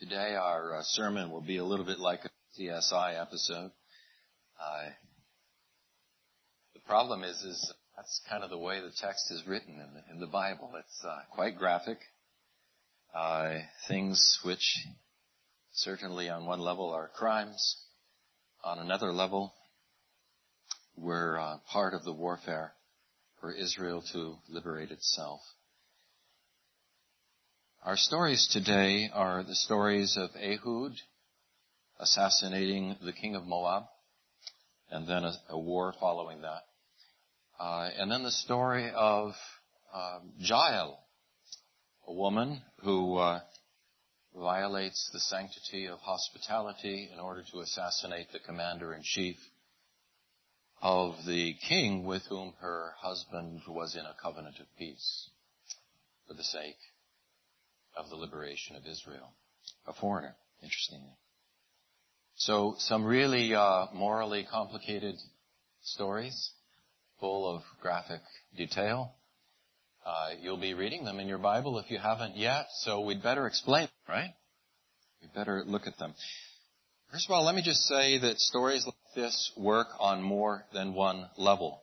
Today our sermon will be a little bit like a CSI episode. The problem is that's kind of the way the text is written in the Bible. It's quite graphic. Things which certainly on one level are crimes, on another level were part of the warfare for Israel to liberate itself. Our stories today are the stories of Ehud assassinating the king of Moab, and then a war following that. And then the story of Jael, a woman who violates the sanctity of hospitality in order to assassinate the commander-in-chief of the king with whom her husband was in a covenant of peace for the sake of the liberation of Israel. A foreigner, interestingly. So some really morally complicated stories, full of graphic detail. You'll be reading them in your Bible if you haven't yet, so we'd better explain, right? We'd better look at them. First of all, let me just say that stories like this work on more than one level.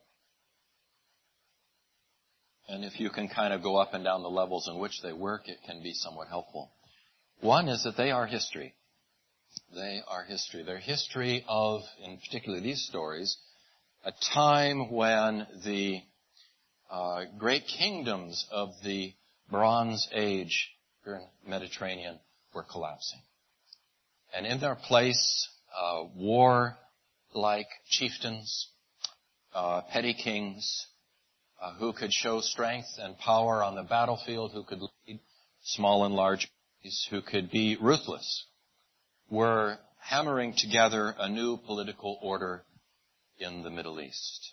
And if you can kind of go up and down the levels in which they work, it can be somewhat helpful. One is that they are history. They are history. They're history of, in particular these stories, a time when the great kingdoms of the Bronze Age here in the Mediterranean were collapsing. And in their place, war-like chieftains, petty kings, who could show strength and power on the battlefield, who could lead small and large armies, who could be ruthless, were hammering together a new political order in the Middle East.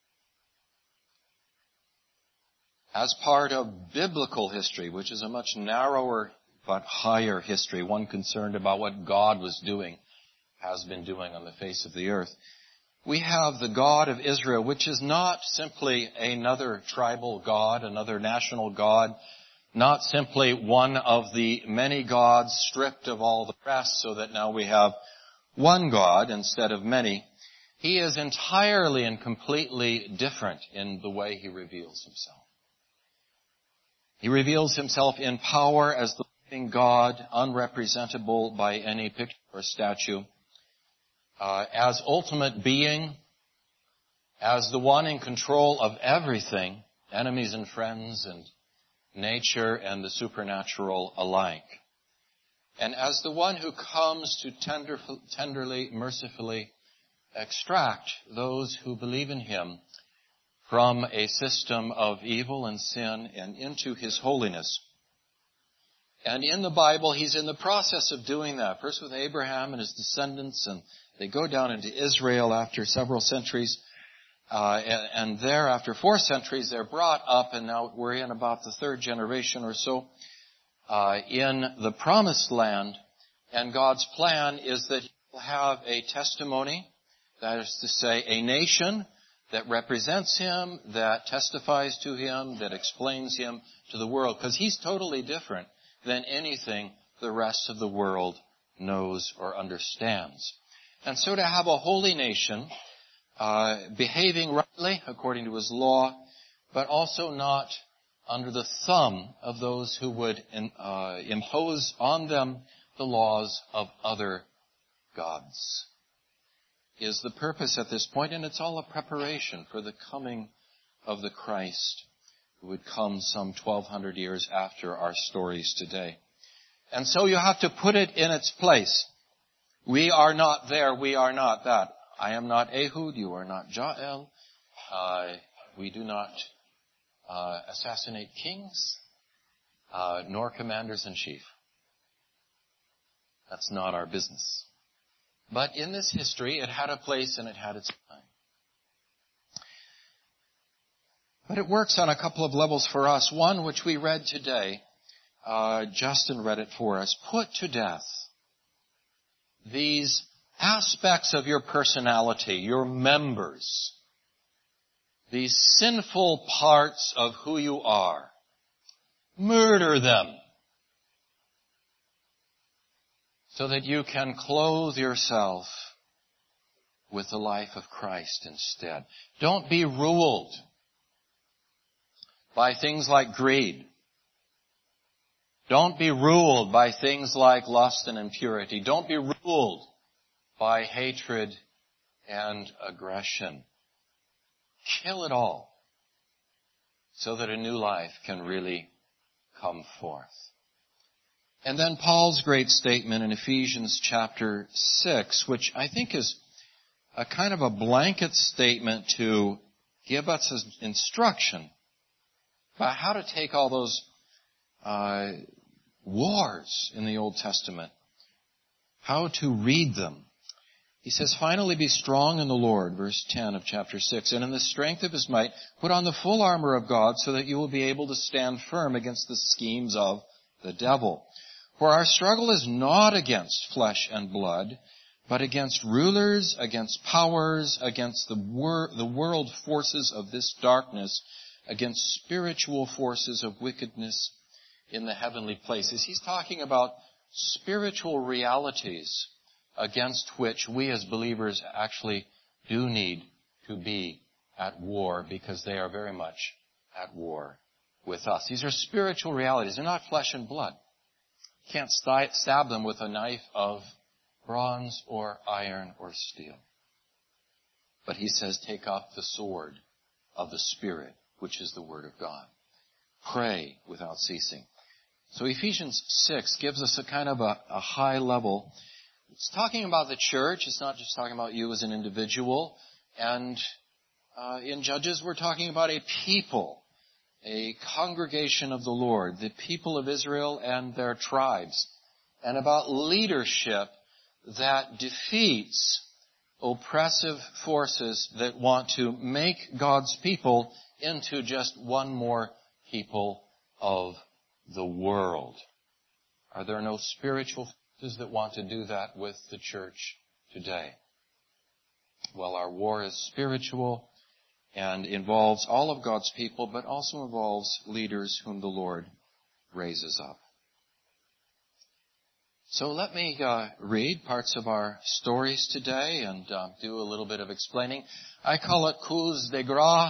As part of biblical history, which is a much narrower but higher history, one concerned about what God was doing, has been doing on the face of the earth, we have the God of Israel, which is not simply another tribal God, another national God, not simply one of the many gods stripped of all the rest so that now we have one God instead of many. He is entirely and completely different in the way he reveals himself. He reveals himself in power as the living God, unrepresentable by any picture or statue. As ultimate being, as the one in control of everything, enemies and friends and nature and the supernatural alike. And as the one who comes to tenderly, mercifully extract those who believe in him from a system of evil and sin and into his holiness. And in the Bible, he's in the process of doing that. First with Abraham and his descendants, and they go down into Israel after several centuries. And there, after 4 centuries, they're brought up, and now we're in about the 3rd generation or so in the Promised Land. And God's plan is that he will have a testimony, that is to say, a nation that represents him, that testifies to him, that explains him to the world, because he's totally different than anything the rest of the world knows or understands. And so to have a holy nation behaving rightly according to his law, but also not under the thumb of those who would impose on them the laws of other gods, is the purpose at this point, and it's all a preparation for the coming of the Christ, who would come some 1,200 years after our stories today. And so you have to put it in its place. We are not there, we are not that. I am not Ehud, you are not Jael. We do not assassinate kings, nor commanders-in-chief. That's not our business. But in this history, it had a place and it had its time. But it works on a couple of levels for us. One, which we read today, Justin read it for us. Put to death these aspects of your personality, your members, these sinful parts of who you are. Murder them. so that you can clothe yourself with the life of Christ instead. Don't be ruled by things like greed. Don't be ruled by things like lust and impurity. Don't be ruled by hatred and aggression. Kill it all so that a new life can really come forth. And then Paul's great statement in Ephesians chapter 6, which I think is a kind of a blanket statement to give us instruction about how to take all those wars in the Old Testament, how to read them. He says, finally be strong in the Lord, verse 10 of chapter 6, and in the strength of His might, put on the full armor of God so that you will be able to stand firm against the schemes of the devil. For our struggle is not against flesh and blood, but against rulers, against powers, against the world forces of this darkness, against spiritual forces of wickedness in the heavenly places. He's talking about spiritual realities against which we as believers actually do need to be at war, because they are very much at war with us. These are spiritual realities. They're not flesh and blood. You can't stab them with a knife of bronze or iron or steel. But he says, take up the sword of the Spirit, which is the Word of God. Pray without ceasing. So Ephesians 6 gives us a kind of a high level. It's talking about the church. It's not just talking about you as an individual. And in Judges, we're talking about a people, a congregation of the Lord, the people of Israel and their tribes, and about leadership that defeats oppressive forces that want to make God's people into just one more people of the world. Are there no spiritual forces that want to do that with the church today? Well, our war is spiritual and involves all of God's people, but also involves leaders whom the Lord raises up. So let me read parts of our stories today and do a little bit of explaining. I call it coups de grace.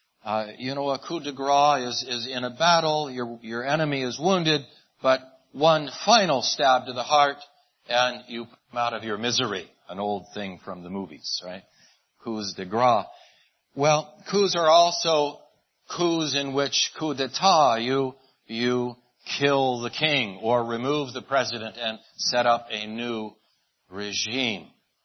A coup de grace is in a battle, your enemy is wounded, but one final stab to the heart and you come out of your misery. An old thing from the movies, right? Coups de grace. Well, coups are also coups in which coup d'etat, you kill the king or remove the president and set up a new regime.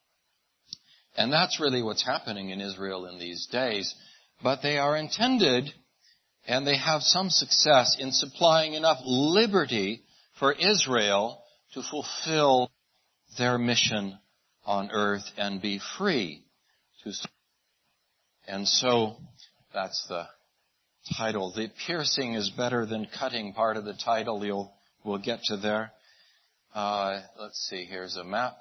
And that's really what's happening in Israel in these days. But they are intended, and they have some success in supplying enough liberty for Israel to fulfill their mission on earth and be free to. And so that's the title. The piercing is better than cutting part of the title. We'll get to there. Let's see. Here's a map.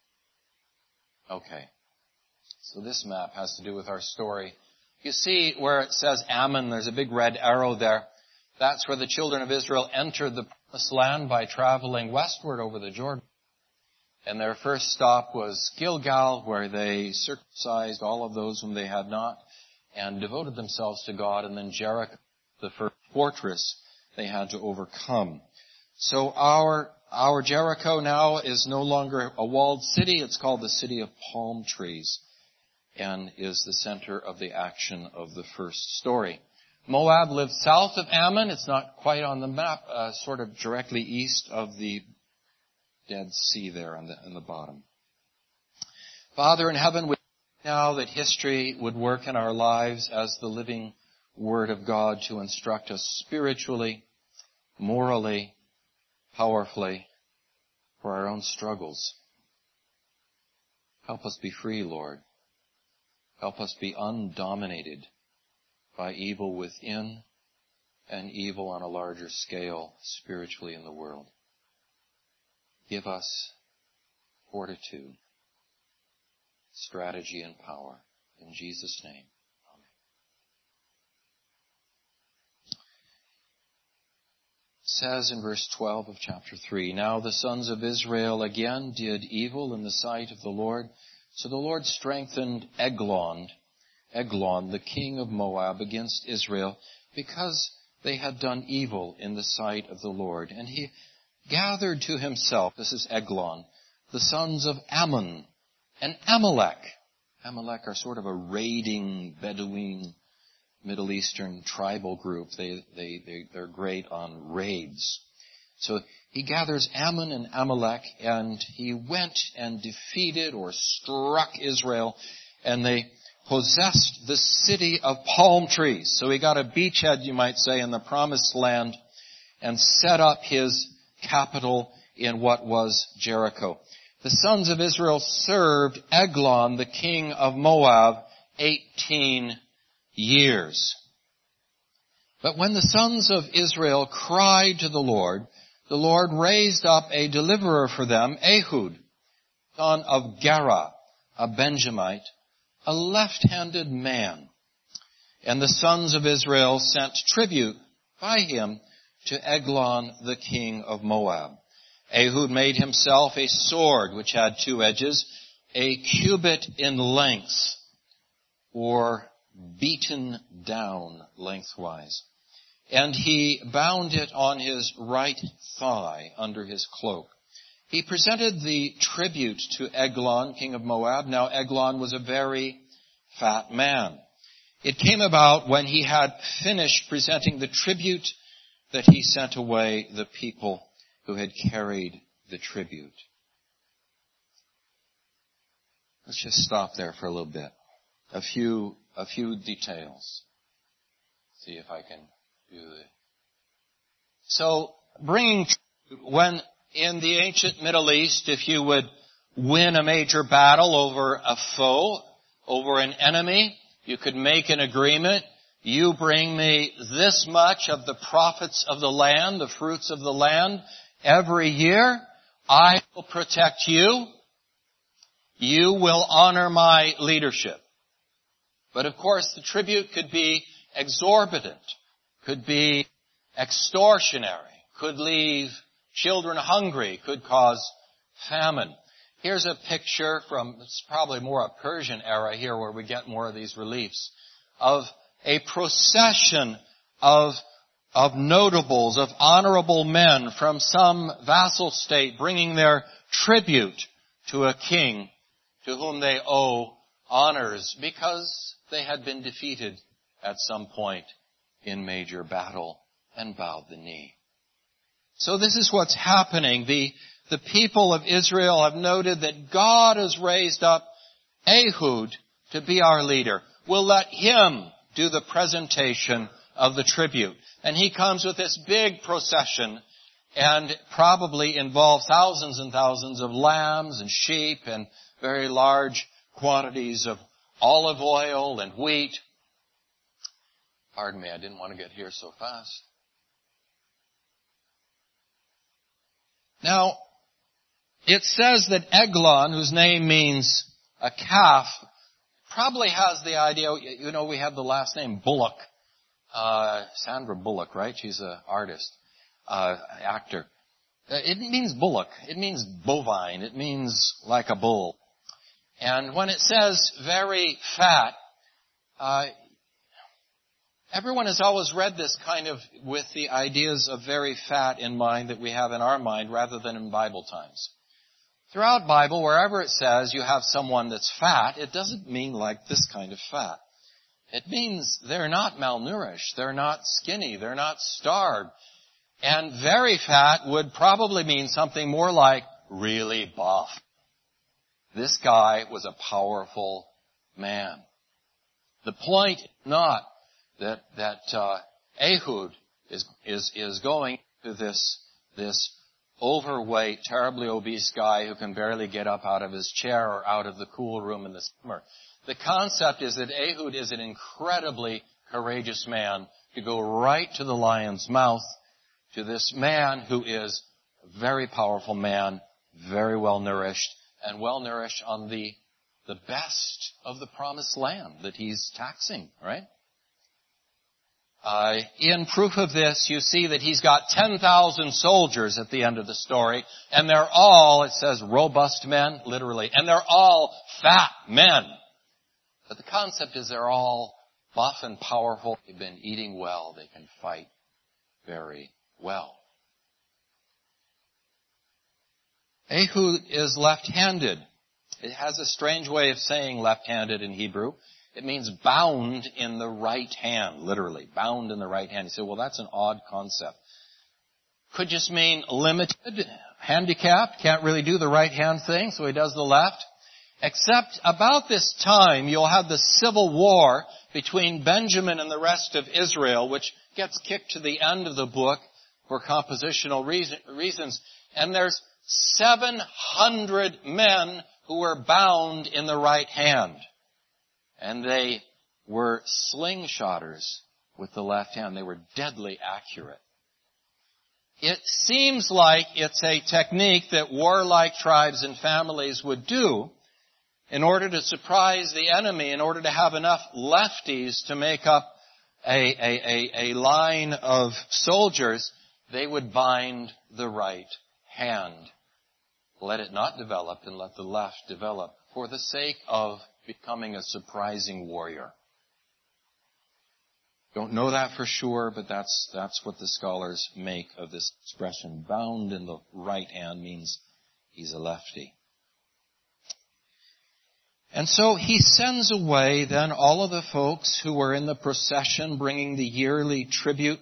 Okay. So this map has to do with our story. You see where it says Ammon, there's a big red arrow there. That's where the children of Israel entered the promised land by traveling westward over the Jordan. And their first stop was Gilgal, where they circumcised all of those whom they had not and devoted themselves to God. And then Jericho, the first fortress they had to overcome. So our Jericho now is no longer a walled city. It's called the city of palm trees, and is the center of the action of the first story. Moab lived south of Ammon. It's not quite on the map, sort of directly east of the Dead Sea there on the bottom. Father in heaven, we pray now that history would work in our lives as the living Word of God to instruct us spiritually, morally, powerfully for our own struggles. Help us be free, Lord. Help us be undominated by evil within and evil on a larger scale spiritually in the world. Give us fortitude, strategy, and power. In Jesus' name, amen. says in verse 12 of chapter 3, "Now the sons of Israel again did evil in the sight of the Lord. So the Lord strengthened Eglon, the king of Moab, against Israel, because they had done evil in the sight of the Lord. And he gathered to himself," this is Eglon, "the sons of Ammon and Amalek." Amalek are sort of a raiding Bedouin Middle Eastern tribal group. They're great on raids. So he gathers Ammon and Amalek, and he went and defeated or struck Israel, and they possessed the city of palm trees. So he got a beachhead, you might say, in the promised land, and set up his capital in what was Jericho. The sons of Israel served Eglon, the king of Moab, 18 years. But when the sons of Israel cried to the Lord raised up a deliverer for them, Ehud, son of Gera, a Benjamite, a left-handed man. And the sons of Israel sent tribute by him to Eglon, the king of Moab. Ehud made himself a sword which had 2 edges, a cubit in length, or beaten down lengthwise. And he bound it on his right thigh under his cloak. He presented the tribute to Eglon, king of Moab. Now Eglon was a very fat man. It came about when he had finished presenting the tribute that he sent away the people who had carried the tribute. Let's just stop there for a little bit. A few details. See if I can do it. So, when in the ancient Middle East, if you would win a major battle over a foe, over an enemy, you could make an agreement. You bring me this much of the profits of the land, the fruits of the land, every year. I will protect you. You will honor my leadership. But of course, the tribute could be exorbitant, could be extortionary, could leave children hungry, could cause famine. Here's a picture from, it's probably more a Persian era here where we get more of these reliefs, of a procession of notables, of honorable men from some vassal state bringing their tribute to a king to whom they owe honors because they had been defeated at some point in major battle and bowed the knee. So this is what's happening. The people of Israel have noted that God has raised up Ehud to be our leader. We'll let him do the presentation of the tribute. And he comes with this big procession and probably involves thousands and thousands of lambs and sheep and very large quantities of olive oil and wheat. Pardon me, I didn't want to get here so fast. Now, it says that Eglon, whose name means a calf, probably has the idea, we have the last name Bullock. Sandra Bullock, right? She's an artist, actor. It means bullock. It means bovine. It means like a bull. And when it says very fat, everyone has always read this kind of with the ideas of very fat in mind that we have in our mind rather than in Bible times. Throughout Bible, wherever it says you have someone that's fat, it doesn't mean like this kind of fat. It means they're not malnourished, they're not skinny, they're not starved. And very fat would probably mean something more like really buff. This guy was a powerful man. The point is not that Ehud is going to this overweight, terribly obese guy who can barely get up out of his chair or out of the cool room in the summer. The concept is that Ehud is an incredibly courageous man to go right to the lion's mouth, to this man who is a very powerful man, very well nourished, and well nourished on the best of the promised land that he's taxing, right? In proof of this, you see that he's got 10,000 soldiers at the end of the story, and they're all, it says, robust men, literally, and they're all fat men. But the concept is they're all buff and powerful. They've been eating well. They can fight very well. Ehud is left-handed. It has a strange way of saying left-handed in Hebrew. It means bound in the right hand, literally. Bound in the right hand. You say, well, that's an odd concept. Could just mean limited, handicapped, can't really do the right hand thing, so he does the left. Except about this time, you'll have the civil war between Benjamin and the rest of Israel, which gets kicked to the end of the book for compositional reasons. And there's 700 men who were bound in the right hand. And they were slingshotters with the left hand. They were deadly accurate. It seems like it's a technique that warlike tribes and families would do in order to surprise the enemy, in order to have enough lefties to make up a line of soldiers. They would bind the right hand. Let it not develop and let the left develop for the sake of becoming a surprising warrior. Don't know that for sure, but that's what the scholars make of this expression. Bound in the right hand means he's a lefty. And so he sends away then all of the folks who were in the procession bringing the yearly tribute.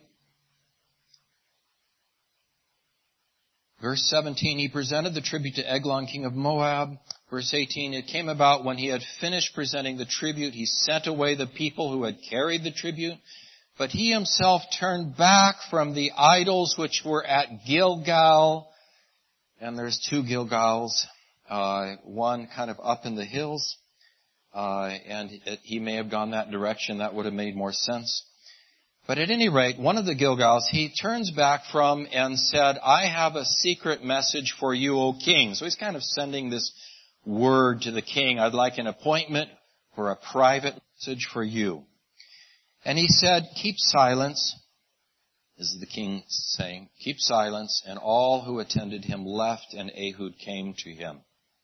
Verse 17, he presented the tribute to Eglon, king of Moab. Verse 18, it came about when he had finished presenting the tribute, he sent away the people who had carried the tribute. But he himself turned back from the idols which were at Gilgal. And there's two Gilgals, one kind of up in the hills. And he may have gone that direction. That would have made more sense. But at any rate, one of the Gilgals, he turns back from and said, I have a secret message for you, O king. So he's kind of sending this word to the king. I'd like an appointment for a private message for you. And he said, keep silence. This is the king saying, keep silence. And all who attended him left, and Ehud came to him.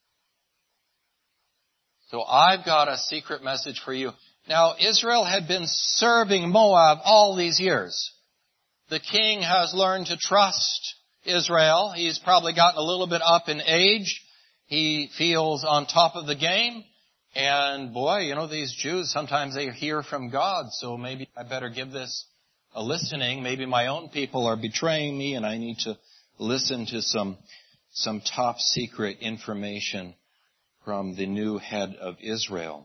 So I've got a secret message for you. Now, Israel had been serving Moab all these years. The king has learned to trust Israel. He's probably gotten a little bit up in age. He feels on top of the game. And boy, you know, these Jews, sometimes they hear from God, so maybe I better give this a listening. Maybe my own people are betraying me and I need to listen to some top secret information from the new head of Israel.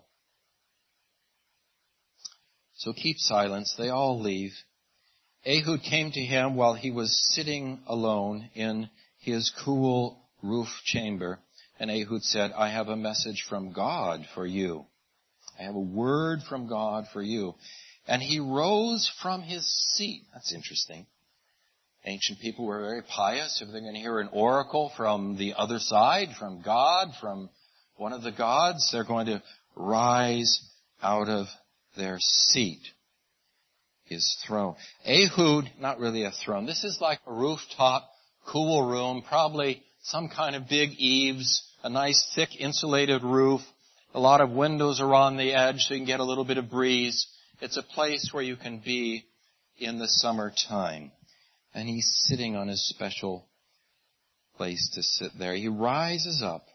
So keep silence. They all leave. Ehud came to him while he was sitting alone in his cool roof chamber. And Ehud said, I have a message from God for you. I have a word from God for you. And he rose from his seat. That's interesting. Ancient people were very pious. If they're going to hear an oracle from the other side, from God, from one of the gods, they're going to rise out of their seat, his throne. Ehud, not really a throne. This is like a rooftop, cool room, probably some kind of big eaves, a nice thick insulated roof, a lot of windows around the edge so you can get a little bit of breeze. It's a place where you can be in the summertime. And he's sitting on his special place to sit there. He rises up.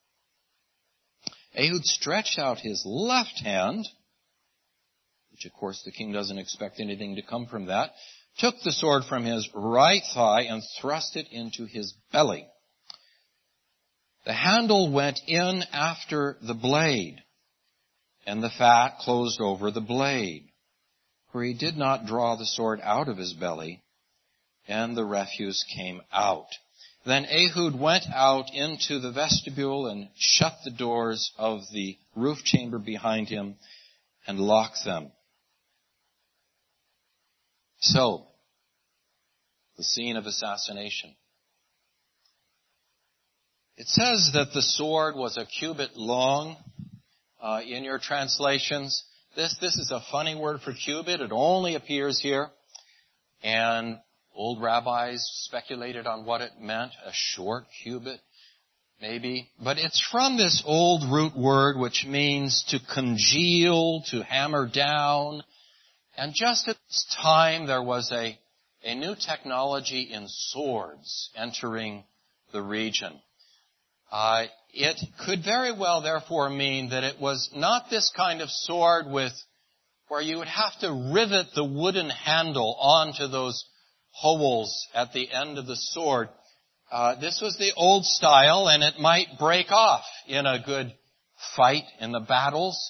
Ehud stretched out his left hand, which of course the king doesn't expect anything to come from that, took the sword from his right thigh and thrust it into his belly. The handle went in after the blade, and the fat closed over the blade, for he did not draw the sword out of his belly, and the refuse came out. Then Ehud went out into the vestibule and shut the doors of the roof chamber behind him and locked them. So, the scene of assassination. It says that the sword was a cubit long in your translations. This is a funny word for cubit. It only appears here. And old rabbis speculated on what it meant, a short cubit, maybe. But it's from this old root word which means to congeal, to hammer down. And just at this time there was a new technology in swords entering the region. It could very well therefore mean that it was not this kind of sword where you would have to rivet the wooden handle onto those holes at the end of the sword. This was the old style, and it might break off in a good fight in the battles.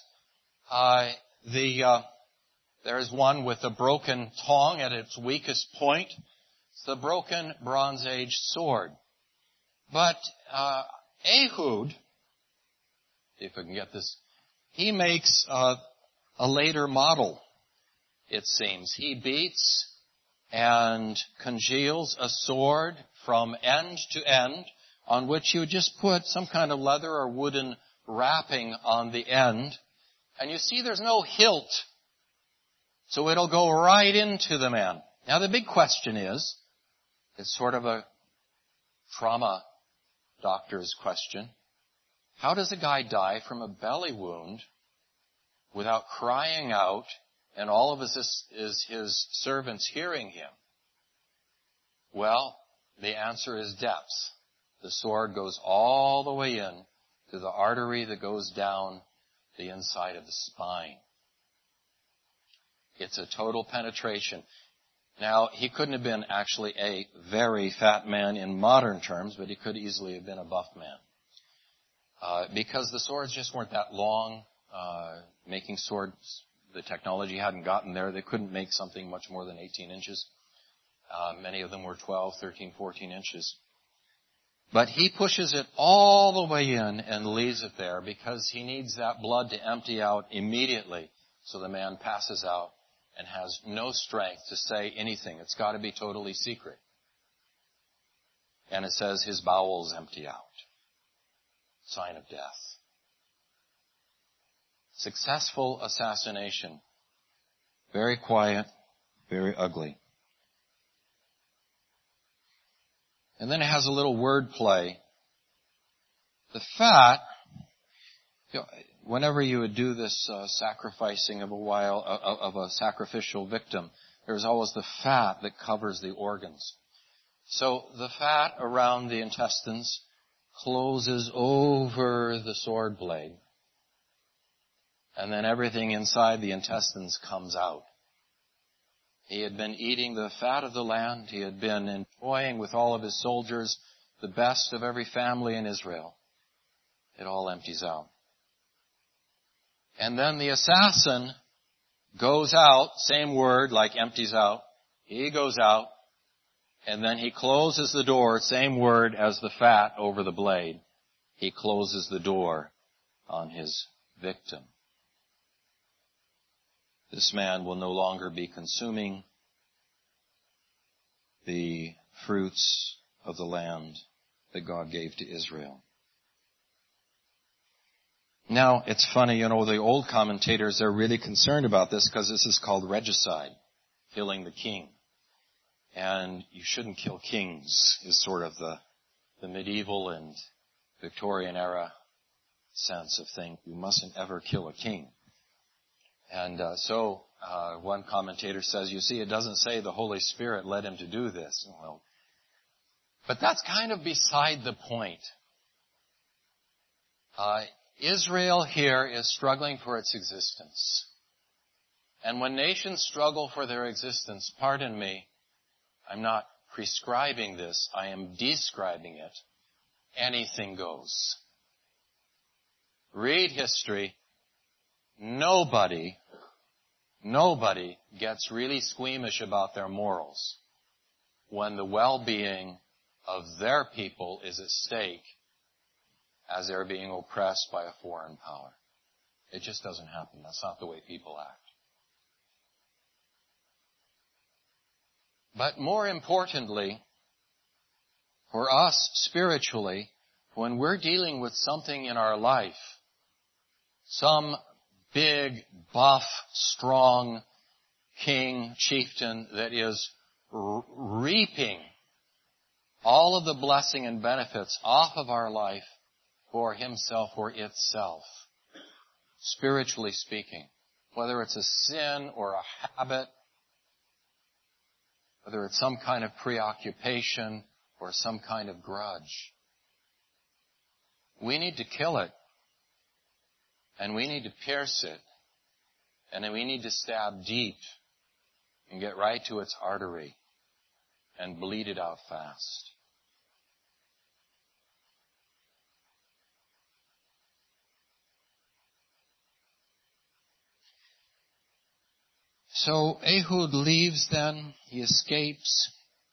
There is one with a broken tong at its weakest point. It's the broken Bronze Age sword. But Ehud, see if I can get this, he makes a later model, it seems. He beats and congeals a sword from end to end on which you would just put some kind of leather or wooden wrapping on the end. And you see there's no hilt, so it'll go right into the man. Now the big question is, it's sort of a trauma doctor's question. How does a guy die from a belly wound without crying out and all of his servants hearing him? Well, the answer is depths. The sword goes all the way in to the artery that goes down the inside of the spine. It's a total penetration. Now, he couldn't have been actually a very fat man in modern terms, but he could easily have been a buff man. Because the swords just weren't that long. Making swords, the technology hadn't gotten there. They couldn't make something much more than 18 inches. Many of them were 12, 13, 14 inches. But he pushes it all the way in and leaves it there because he needs that blood to empty out immediately so the man passes out and has no strength to say anything. It's got to be totally secret. And it says his bowels empty out. Sign of death. Successful assassination. Very quiet, very ugly. And then it has a little word play. The fat, whenever you would do this sacrificing of a sacrificial victim, there's always the fat that covers the organs. So the fat around the intestines closes over the sword blade. And then everything inside the intestines comes out. He had been eating the fat of the land. He had been enjoying with all of his soldiers the best of every family in Israel. It all empties out. And then the assassin goes out, same word like empties out. He goes out, and then he closes the door, same word as the fat over the blade. He closes the door on his victim. This man will no longer be consuming the fruits of the land that God gave to Israel. Now, it's funny, the old commentators are really concerned about this because this is called regicide, killing the king. And you shouldn't kill kings is sort of the medieval and Victorian era sense of thing. You mustn't ever kill a king. And so one commentator says, you see, it doesn't say the Holy Spirit led him to do this. Well, but that's kind of beside the point. Israel here is struggling for its existence. And when nations struggle for their existence, pardon me, I'm not prescribing this, I am describing it. Anything goes. Read history. Nobody gets really squeamish about their morals when the well-being of their people is at stake as they're being oppressed by a foreign power. It just doesn't happen. That's not the way people act. But more importantly, for us spiritually, when we're dealing with something in our life, some big, buff, strong king, chieftain that is reaping all of the blessing and benefits off of our life for himself or itself, spiritually speaking. Whether it's a sin or a habit, whether it's some kind of preoccupation or some kind of grudge. We need to kill it. And we need to pierce it. And then we need to stab deep and get right to its artery and bleed it out fast. So Ehud leaves then. He escapes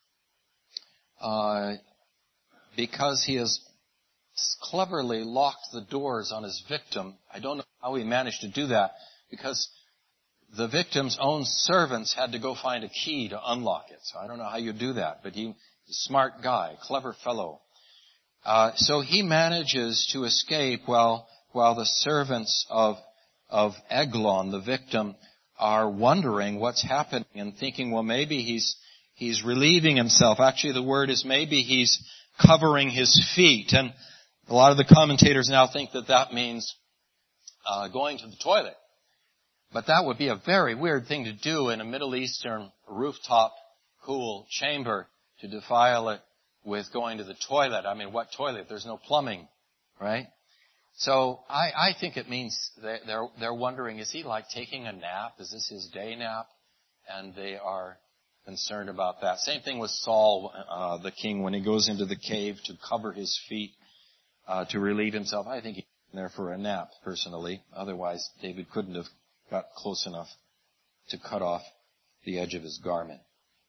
because he has cleverly locked the doors on his victim. I don't know how he managed to do that, because the victim's own servants had to go find a key to unlock it. So I don't know how you do that, but he's a smart guy, clever fellow. So he manages to escape while the servants of Eglon, the victim, are wondering what's happening and thinking, well, maybe he's relieving himself. Actually, the word is maybe he's covering his feet. And a lot of the commentators now think that means going to the toilet. But that would be a very weird thing to do in a Middle Eastern rooftop cool chamber, to defile it with going to the toilet. I mean, what toilet? There's no plumbing, right? So I think it means they're wondering, is he like taking a nap? Is this his day nap? And they are concerned about that. Same thing with Saul, the king, when he goes into the cave to cover his feet, to relieve himself. I think he's there for a nap, personally. Otherwise, David couldn't have got close enough to cut off the edge of his garment.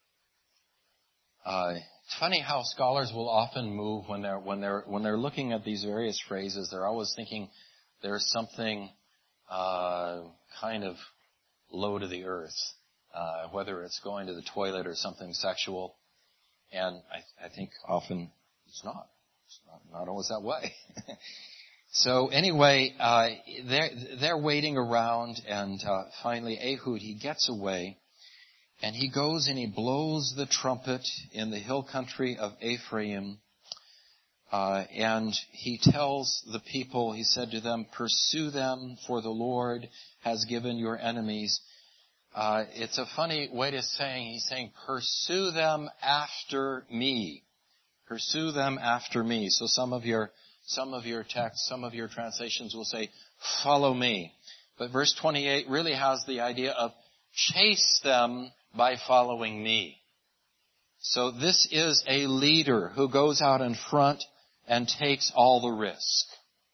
It's funny how scholars will often move when they're looking at these various phrases. They're always thinking there's something kind of low to the earth, whether it's going to the toilet or something sexual. And I think often it's not. It's not always that way. So anyway, they're waiting around, and finally Ehud, he gets away, and he goes and he blows the trumpet in the hill country of Ephraim, and he tells the people, he said to them, pursue them, for the Lord has given your enemies. It's a funny way to saying, he's saying, pursue them after me. Pursue them after me. So some of your texts, some of your translations will say, follow me. But verse 28 really has the idea of chase them by following me. So this is a leader who goes out in front and takes all the risk.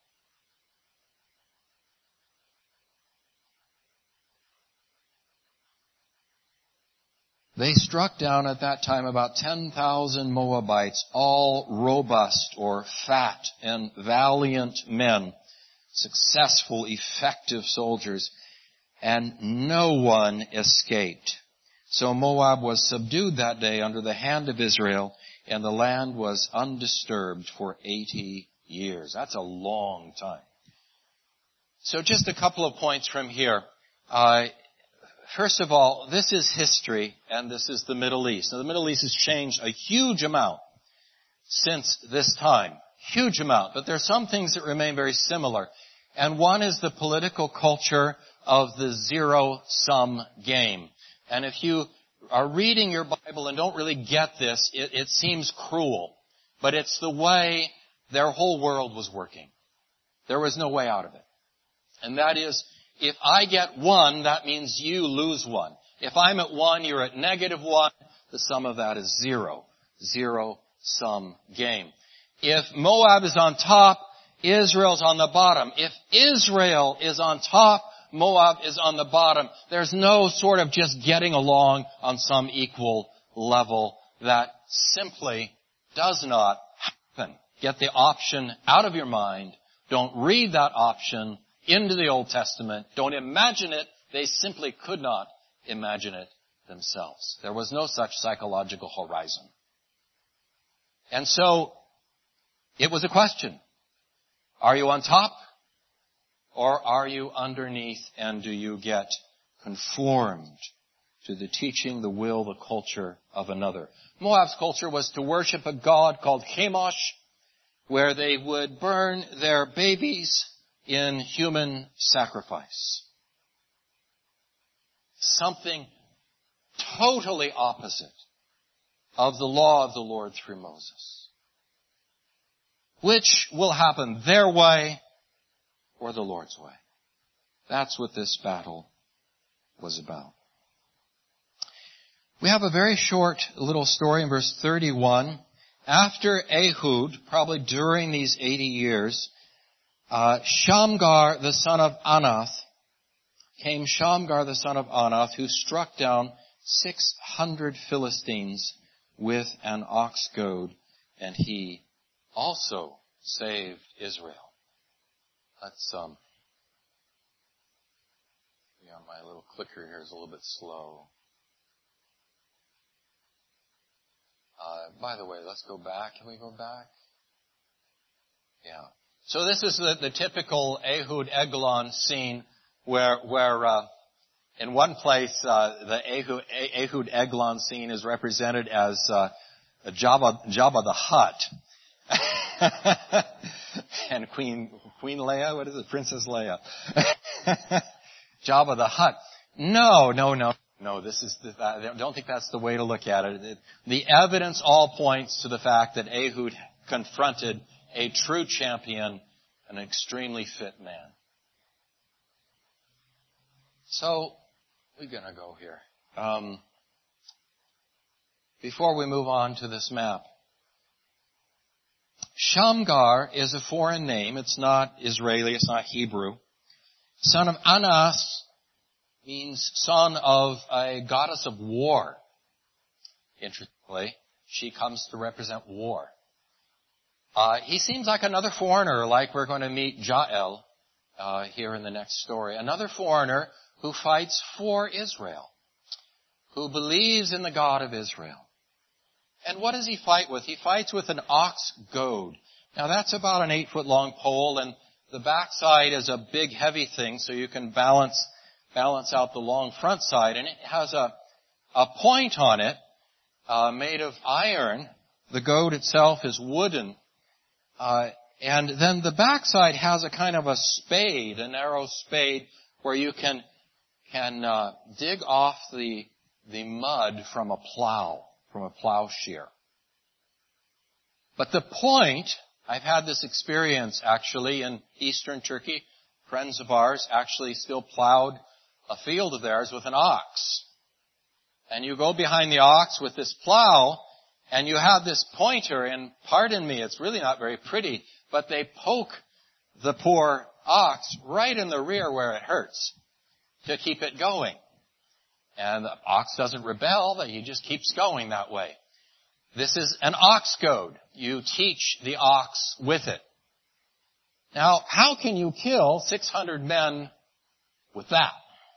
They struck down at that time about 10,000 Moabites, all robust or fat and valiant men, successful, effective soldiers, and no one escaped. So Moab was subdued that day under the hand of Israel, and the land was undisturbed for 80 years. That's a long time. So just a couple of points from here. First of all, this is history, and this is the Middle East. Now, the Middle East has changed a huge amount since this time. Huge amount. But there are some things that remain very similar. And one is the political culture of the zero-sum game. And if you are reading your Bible and don't really get this, it seems cruel. But it's the way their whole world was working. There was no way out of it. And that is, if I get 1, that means you lose 1. If I'm at 1, you're at -1. The sum of that is 0. Zero-sum game. If Moab is on top, Israel's on the bottom. If Israel is on top, Moab is on the bottom. There's no sort of just getting along on some equal level. That simply does not happen. Get the option out of your mind. Don't read that option into the Old Testament. Don't imagine it. They simply could not imagine it themselves. There was no such psychological horizon. And so, it was a question. Are you on top? Or are you underneath, and do you get conformed to the teaching, the will, the culture of another. Moab's culture was to worship a god called Chemosh, where they would burn their babies in human sacrifice. Something totally opposite of the law of the Lord through Moses. Which will happen their way or the Lord's way? That's what this battle was about. We have a very short little story in verse 31. After Ehud, probably during these 80 years, Shamgar, the son of Anath, who struck down 600 Philistines with an ox goad, and he also saved Israel. Let's, my little clicker here is a little bit slow. By the way, let's go back. Can we go back? Yeah. So this is the typical Ehud Eglon scene where in one place the Ehud Eglon scene is represented as Jabba the Hutt. And Queen Leia, what is it? Princess Leia. Jabba the Hutt. No, I don't think that's the way to look at it. The evidence all points to the fact that Ehud confronted a true champion, an extremely fit man. So, we're going to go here. Before we move on to this map, Shamgar is a foreign name. It's not Israeli. It's not Hebrew. Son of Anas means son of a goddess of war. Interestingly, she comes to represent war. He seems like another foreigner, like we're going to meet Jael here in the next story. Another foreigner who fights for Israel, who believes in the God of Israel. And what does he fight with? He fights with an ox goad. Now that's about an 8-foot-long pole, and the backside is a big, heavy thing, so you can balance out the long front side. And it has a point on it made of iron. The goad itself is wooden. And then the backside has a kind of a spade, a narrow spade, where you can dig off the mud from a plowshare. But the point, I've had this experience actually in eastern Turkey. Friends of ours actually still plowed a field of theirs with an ox. And you go behind the ox with this plow, and you have this pointer, and pardon me, it's really not very pretty, but they poke the poor ox right in the rear where it hurts to keep it going. And the ox doesn't rebel, but he just keeps going that way. This is an ox goad. You teach the ox with it. Now, how can you kill 600 men with that?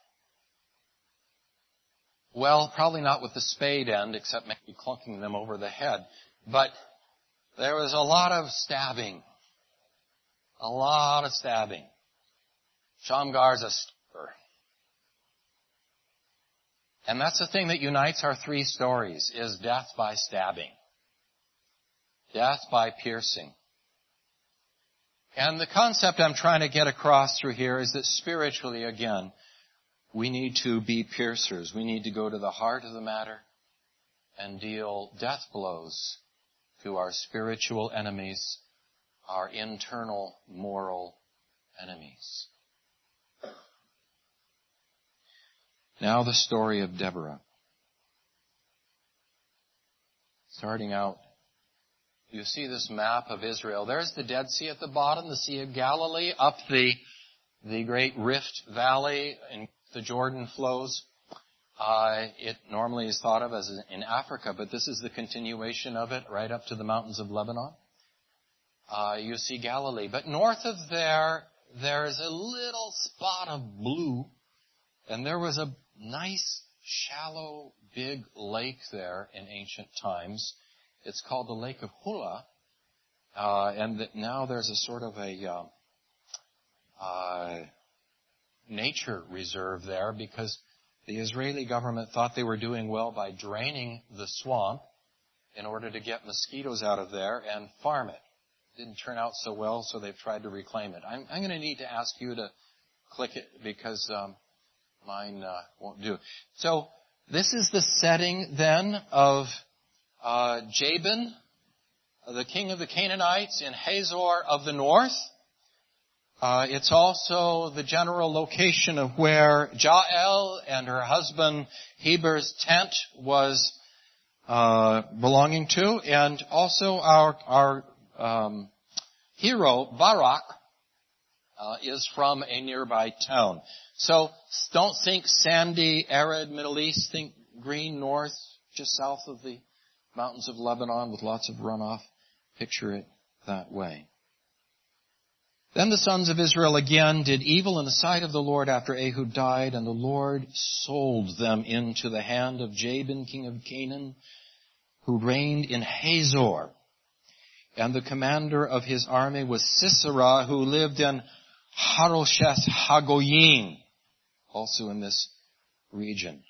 Well, probably not with the spade end, except maybe clunking them over the head. But there was a lot of stabbing. Shamgar's a stabber. And that's the thing that unites our three stories, is death by stabbing. Death by piercing. And the concept I'm trying to get across through here is that spiritually, again, we need to be piercers. We need to go to the heart of the matter and deal death blows to our spiritual enemies, our internal moral enemies. Now the story of Deborah. Starting out, you see this map of Israel. There's the Dead Sea at the bottom, the Sea of Galilee, up the great Rift Valley in the Jordan flows. It normally is thought of as in Africa, but this is the continuation of it right up to the mountains of Lebanon. You see Galilee. But north of there's a little spot of blue, and there was a nice, shallow, big lake there in ancient times. It's called the Lake of Hula, and now there's a sort of a nature reserve there because The Israeli government thought they were doing well by draining the swamp in order to get mosquitoes out of there and farm it. Didn't turn out so well, so they've tried to reclaim it. I'm going to need to ask you to click it because mine won't do. So this is the setting then of Jabin, the king of the Canaanites in Hazor of the north. It's also the general location of where Jael and her husband Heber's tent was belonging to, and also our hero Barak is from a nearby town. So don't think sandy, arid Middle East. Think green north, just south of the mountains of Lebanon with lots of runoff. Picture it that way. Then the sons of Israel again did evil in the sight of the Lord after Ehud died, and the Lord sold them into the hand of Jabin, king of Canaan, who reigned in Hazor. And the commander of his army was Sisera, who lived in Harosheth Hagoyim, also in this region.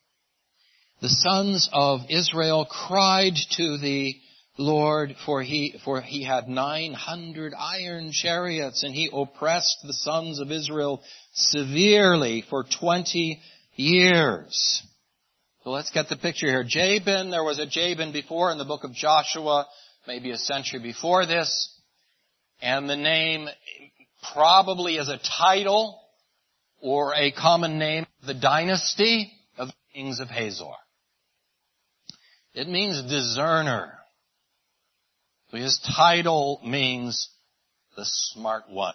The sons of Israel cried to the Lord, for he had 900 iron chariots, and he oppressed the sons of Israel severely for 20 years. So let's get the picture here. Jabin, there was a Jabin before in the book of Joshua, maybe a century before this, and the name probably is a title or a common name, the dynasty of the kings of Hazor. It means discerner. His title means the smart one.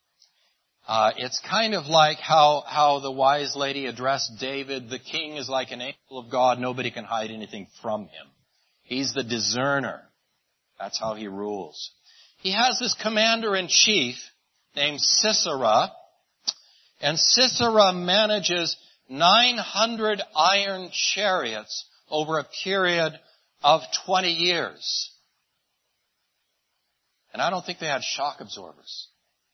It's kind of like how the wise lady addressed David. The king is like an angel of God. Nobody can hide anything from him. He's the discerner. That's how he rules. He has this commander-in-chief named Sisera. And Sisera manages 900 iron chariots over a period of 20 years. And I don't think they had shock absorbers.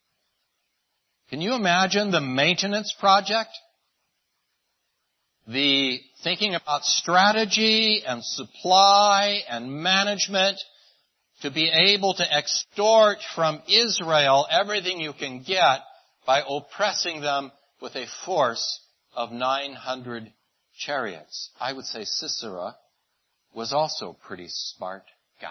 Can you imagine the maintenance project? The thinking about strategy and supply and management to be able to extort from Israel everything you can get by oppressing them with a force of 900 chariots. I would say Sisera was also a pretty smart guy.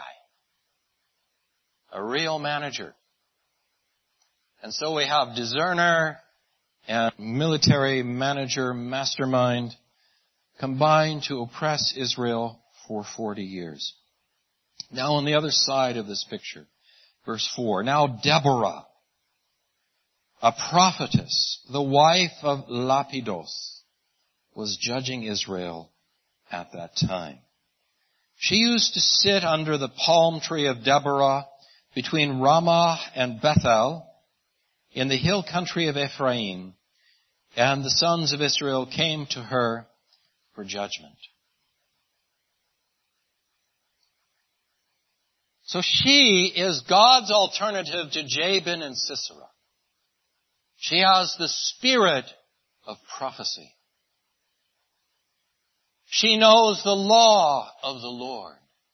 A real manager. And so we have discerner and military manager, mastermind, combined to oppress Israel for 40 years. Now on the other side of this picture, verse 4, now Deborah, a prophetess, the wife of Lapidos, was judging Israel at that time. She used to sit under the palm tree of Deborah between Ramah and Bethel in the hill country of Ephraim, and the sons of Israel came to her for judgment. So she is God's alternative to Jabin and Sisera. She has the spirit of prophecy. She knows the law of the Lord.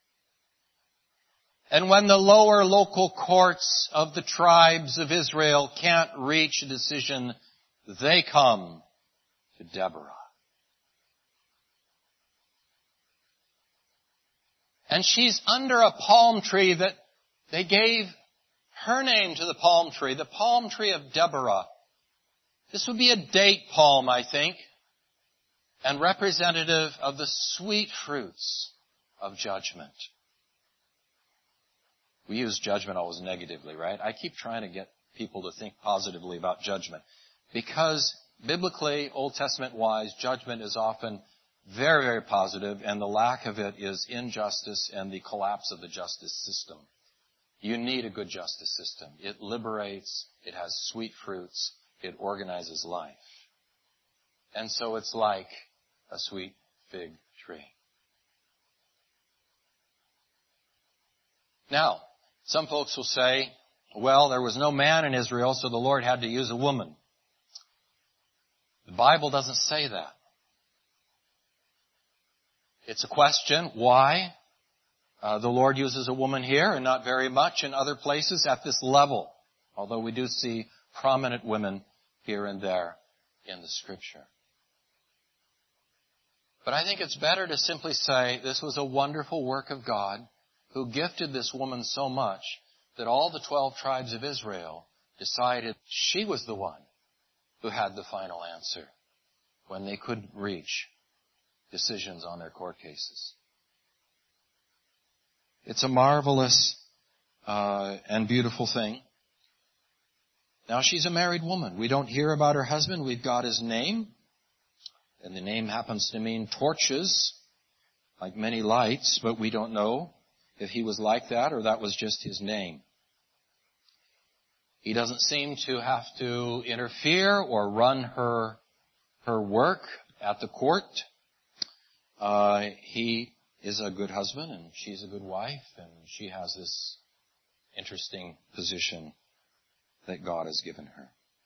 And when the lower local courts of the tribes of Israel can't reach a decision, they come to Deborah. And she's under a palm tree that they gave her name to the palm tree of Deborah. This would be a date palm, I think, and representative of the sweet fruits of judgment. We use judgment always negatively, right? I keep trying to get people to think positively about judgment. Because biblically, Old Testament-wise, judgment is often very, very positive, and the lack of it is injustice and the collapse of the justice system. You need a good justice system. It liberates, it has sweet fruits, it organizes life. And so it's like a sweet fig tree. Now, some folks will say, well, there was no man in Israel, so the Lord had to use a woman. The Bible doesn't say that. It's a question why the Lord uses a woman here and not very much in other places at this level, although we do see prominent women here and there in the Scripture. But I think it's better to simply say this was a wonderful work of God who gifted this woman so much that all the 12 tribes of Israel decided she was the one who had the final answer when they couldn't reach decisions on their court cases. It's a marvelous and beautiful thing. Now, she's a married woman. We don't hear about her husband. We've got his name. And the name happens to mean torches, like many lights, but we don't know if he was like that or that was just his name. He doesn't seem to have to interfere or run her work at the court. He is a good husband and she's a good wife, and she has this interesting position that God has given her.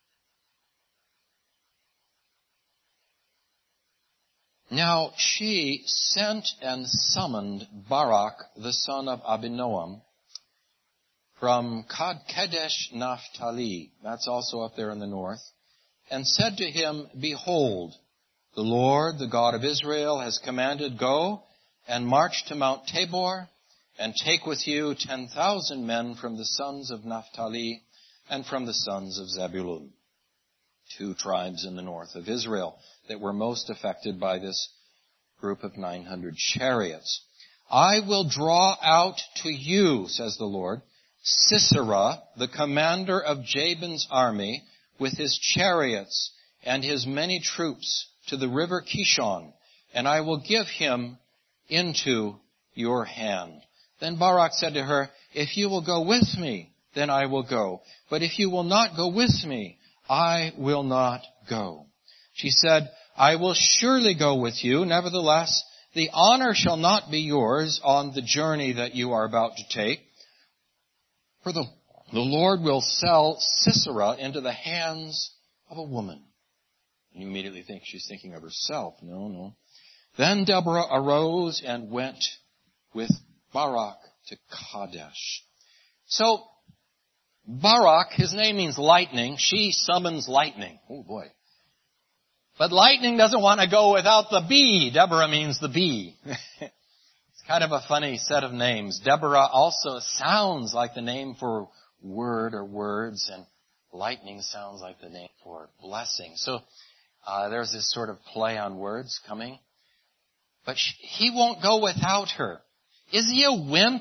Now she sent and summoned Barak, the son of Abinoam, from Kadesh Naphtali, that's also up there in the north, and said to him, Behold, the Lord, the God of Israel, has commanded, Go and march to Mount Tabor, and take with you 10,000 men from the sons of Naphtali and from the sons of Zebulun, 2 tribes in the north of Israel that were most affected by this group of 900 chariots. I will draw out to you, says the Lord, Sisera, the commander of Jabin's army, with his chariots and his many troops to the river Kishon, and I will give him into your hand. Then Barak said to her, If you will go with me, then I will go. But if you will not go with me, I will not go. She said, I will surely go with you. Nevertheless, the honor shall not be yours on the journey that you are about to take. For the Lord will sell Sisera into the hands of a woman. And you immediately think she's thinking of herself. No. Then Deborah arose and went with Barak to Kadesh. So, Barak, his name means lightning. She summons lightning. Oh boy. But lightning doesn't want to go without the bee. Deborah means the bee. It's kind of a funny set of names. Deborah also sounds like the name for word or words, and lightning sounds like the name for blessing. So there's this sort of play on words coming. But he won't go without her. Is he a wimp?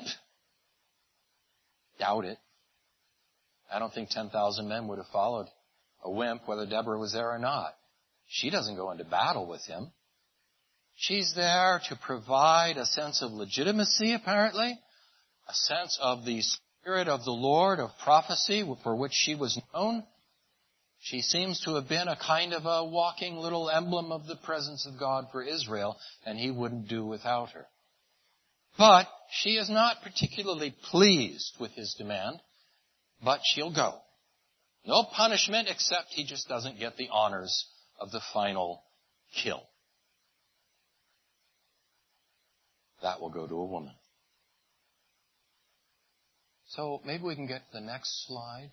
Doubt it. I don't think 10,000 men would have followed a wimp, whether Deborah was there or not. She doesn't go into battle with him. She's there to provide a sense of legitimacy, apparently, a sense of the Spirit of the Lord, of prophecy, for which she was known. She seems to have been a kind of a walking little emblem of the presence of God for Israel, and he wouldn't do without her. But she is not particularly pleased with his demand, but she'll go. No punishment, except he just doesn't get the honors of the final kill. That will go to a woman. So maybe we can get to the next slide.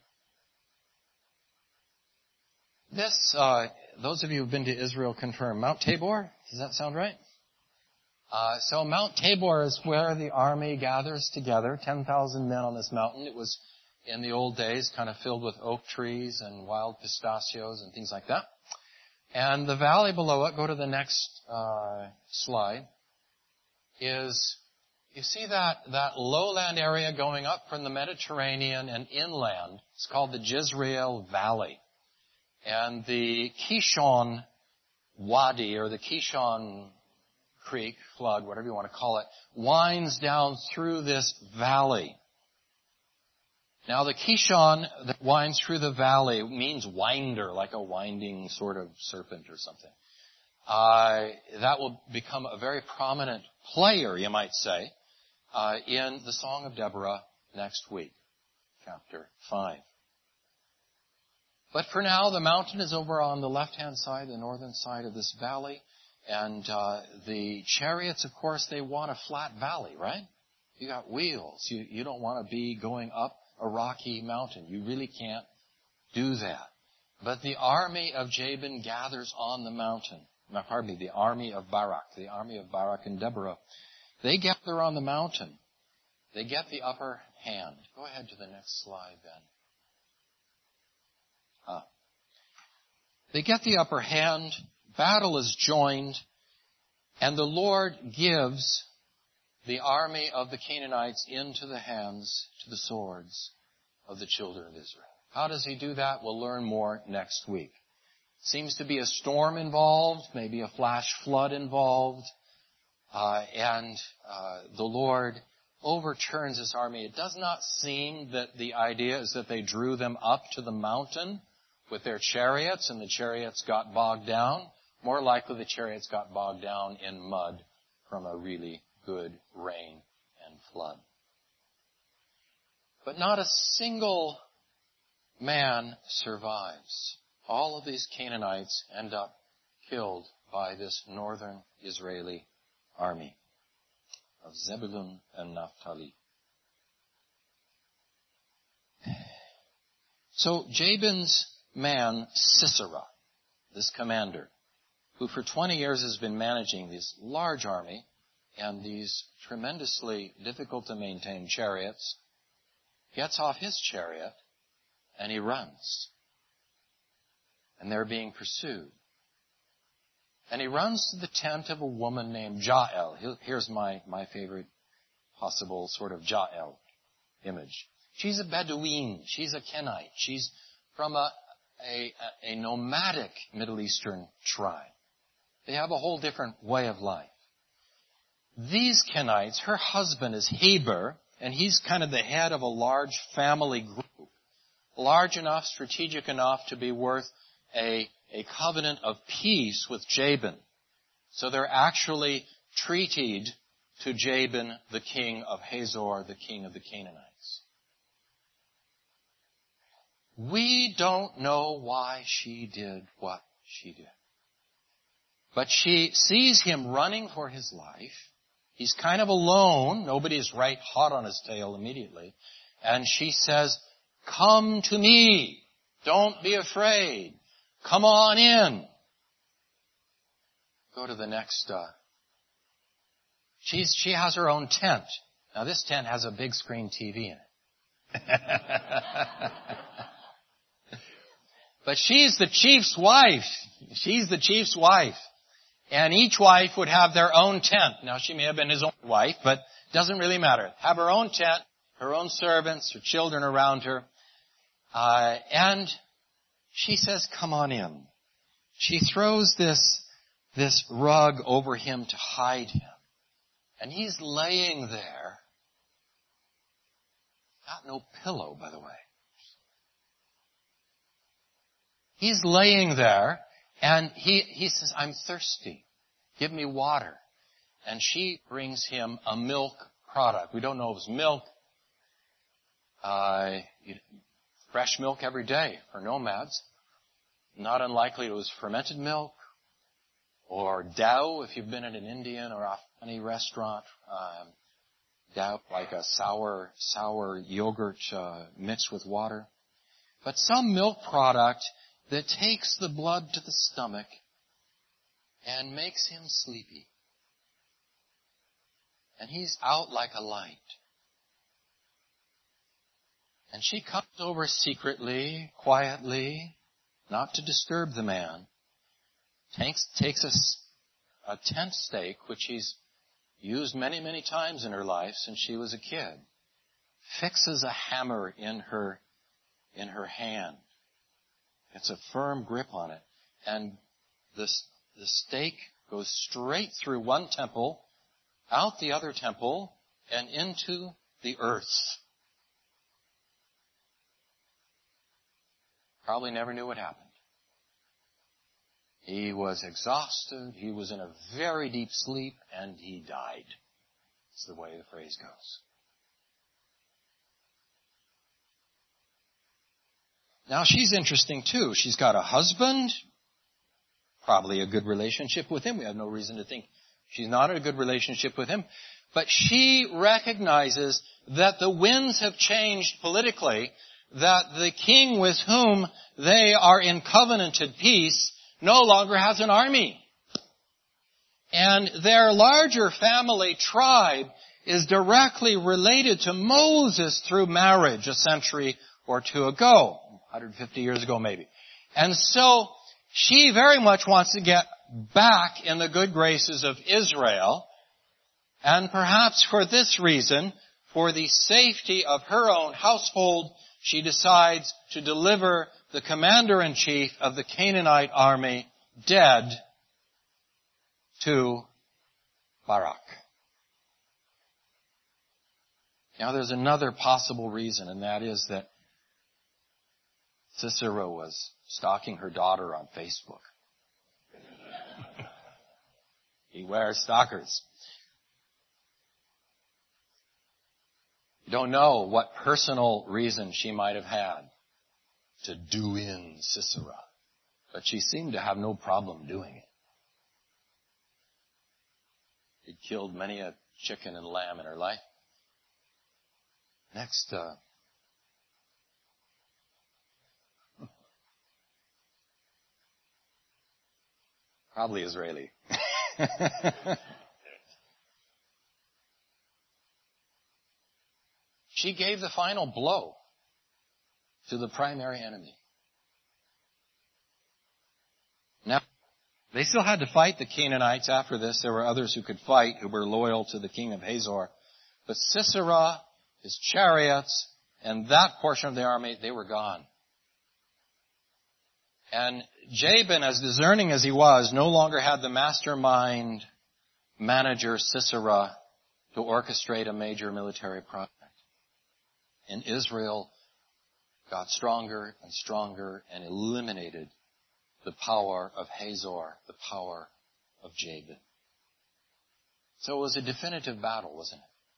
This, those of you who've been to Israel confirm. Mount Tabor, does that sound right? So Mount Tabor is where the army gathers together, 10,000 men on this mountain. It was, in the old days, kind of filled with oak trees and wild pistachios and things like that. And the valley below it, go to the next slide, is, you see that lowland area going up from the Mediterranean and inland? It's called the Jezreel Valley. And the Kishon Wadi, or the Kishon Creek, flood, whatever you want to call it, winds down through this valley. Now the Kishon that winds through the valley means winder, like a winding sort of serpent or something. That will become a very prominent player, you might say, in the Song of Deborah next week, chapter 5. But for now, the mountain is over on the left-hand side, the northern side of this valley, And the chariots, of course, they want a flat valley, right? You got wheels. You don't want to be going up a rocky mountain. You really can't do that. But the army of Jabin gathers on the mountain. The army of Barak and Deborah. They gather on the mountain. They get the upper hand. Go ahead to the next slide, Ben. They get the upper hand. Battle is joined. And the Lord gives the army of the Canaanites into the hands, to the swords of the children of Israel. How does he do that? We'll learn more next week. Seems to be a storm involved, maybe a flash flood involved, and the Lord overturns this army. It does not seem that the idea is that they drew them up to the mountain with their chariots and the chariots got bogged down. More likely the chariots got bogged down in mud from a really good rain and flood. But not a single man survives. All of these Canaanites end up killed by this northern Israeli army of Zebulun and Naphtali. So Jabin's man, Sisera, this commander, who for 20 years has been managing this large army and these tremendously difficult to maintain chariots, gets off his chariot and he runs. And they're being pursued. And he runs to the tent of a woman named Jael. Here's my favorite possible sort of Jael image. She's a Bedouin. She's a Kenite. She's from a nomadic Middle Eastern tribe. They have a whole different way of life. These Kenites, her husband is Heber, and he's kind of the head of a large family group. Large enough, strategic enough to be worth a covenant of peace with Jabin. So they're actually treated to Jabin, the king of Hazor, the king of the Canaanites. We don't know why she did what she did. But she sees him running for his life. He's kind of alone. Nobody's right hot on his tail immediately. And she says, "Come to me. Don't be afraid. Come on in." Go to the next. She has her own tent. Now this tent has a big screen TV in it. But she's the chief's wife. She's the chief's wife. And each wife would have their own tent. Now she may have been his own wife, but it doesn't really matter. Have her own tent, her own servants, her children around her. And she says, "Come on in." She throws this rug over him to hide him. And he's laying there. Got no pillow, by the way. He's laying there, and he says, "I'm thirsty. Give me water." And she brings him a milk product. We don't know if it's milk. Fresh milk every day for nomads. Not unlikely it was fermented milk or dough if you've been at an Indian or Afghani restaurant. Dough, like a sour yogurt mixed with water. But some milk product that takes the blood to the stomach and makes him sleepy. And he's out like a light. And she comes over secretly, quietly, not to disturb the man, takes a tent stake, which she's used many, many times in her life since she was a kid, fixes a hammer in her hand. It's a firm grip on it. And the stake goes straight through one temple, out the other temple, and into the earth. Probably never knew what happened. He was exhausted. He was in a very deep sleep, and he died. That's the way the phrase goes. Now she's interesting too. She's got a husband, probably a good relationship with him. We have no reason to think she's not in a good relationship with him. But she recognizes that the winds have changed politically, that the king with whom they are in covenanted peace no longer has an army. And their larger family tribe is directly related to Moses through marriage a century or two ago, 150 years ago maybe. And so she very much wants to get back in the good graces of Israel, and perhaps for this reason, for the safety of her own household, she decides to deliver the commander-in-chief of the Canaanite army dead to Barak. Now there's another possible reason, and that is that Sisera was stalking her daughter on Facebook. Beware stalkers. You don't know what personal reason she might have had to do in Sisera, but she seemed to have no problem doing it. She'd killed many a chicken and lamb in her life. Next, probably Israeli. She gave the final blow to the primary enemy. Now, they still had to fight the Canaanites after this. There were others who could fight, who were loyal to the king of Hazor. But Sisera, his chariots, and that portion of the army, they were gone. And Jabin, as discerning as he was, no longer had the mastermind manager Sisera to orchestrate a major military project. And Israel got stronger and stronger and eliminated the power of Hazor, the power of Jabin. So it was a definitive battle, wasn't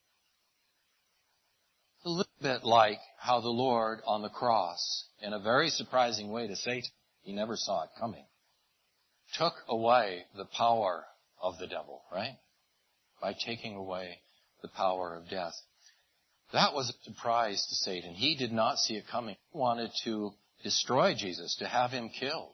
it? A little bit like how the Lord on the cross, in a very surprising way to Satan, he never saw it coming, took away the power of the devil, right? By taking away the power of death. That was a surprise to Satan. He did not see it coming. He wanted to destroy Jesus, to have him killed.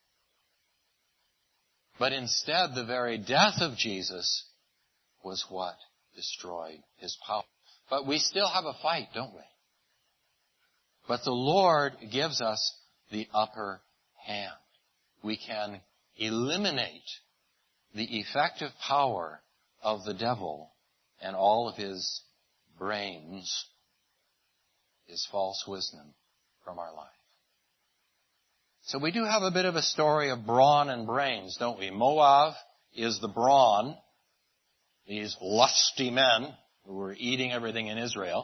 But instead, the very death of Jesus was what destroyed his power. But we still have a fight, don't we? But the Lord gives us the upper hand. We can eliminate the effective power of the devil and all of his brains, his false wisdom, from our life. So we do have a bit of a story of brawn and brains, don't we? Moab is the brawn, these lusty men who were eating everything in Israel.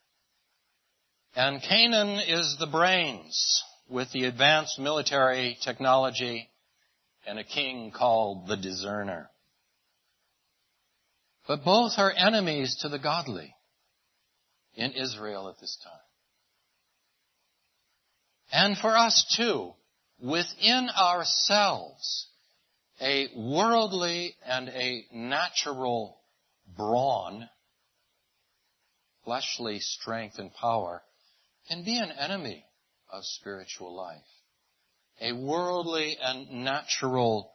And Canaan is the brains, with the advanced military technology and a king called the discerner. But both are enemies to the godly in Israel at this time. And for us too, within ourselves, a worldly and a natural brawn, fleshly strength and power, can be an enemy of spiritual life. A worldly and natural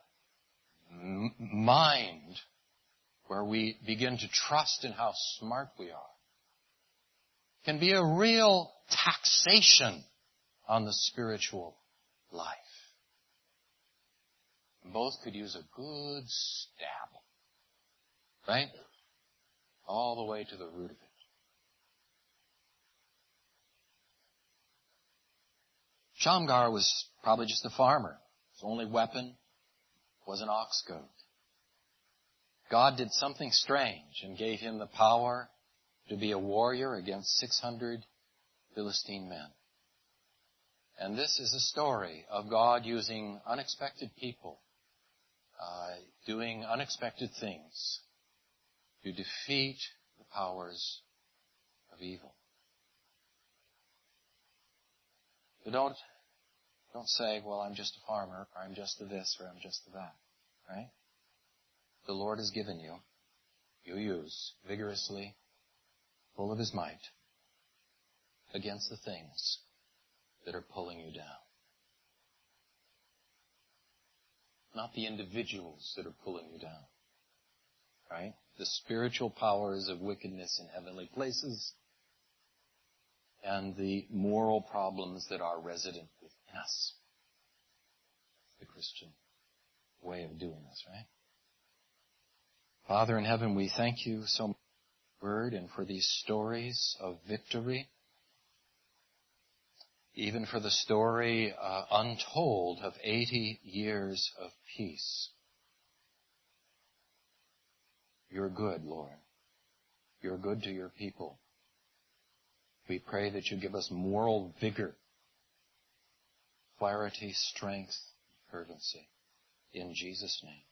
mind where we begin to trust in how smart we are can be a real taxation on the spiritual life. Both could use a good stab, right? All the way to the root of it. Shamgar was probably just a farmer. His only weapon was an ox goad. God did something strange and gave him the power to be a warrior against 600 Philistine men. And this is a story of God using unexpected people, doing unexpected things to defeat the powers of evil. So don't Don't say, well, I'm just a farmer, or I'm just a this, or I'm just a that. Right? The Lord has given you. You use vigorously, full of His might, against the things that are pulling you down. Not the individuals that are pulling you down. Right? The spiritual powers of wickedness in heavenly places and the moral problems that are resident within us. The Christian way of doing this, right? Father in heaven, we thank you so much for your word and for these stories of victory. Even for the story untold of 80 years of peace. You're good, Lord. You're good to your people. We pray that you give us moral vigor, clarity, strength, fervency. In Jesus' name.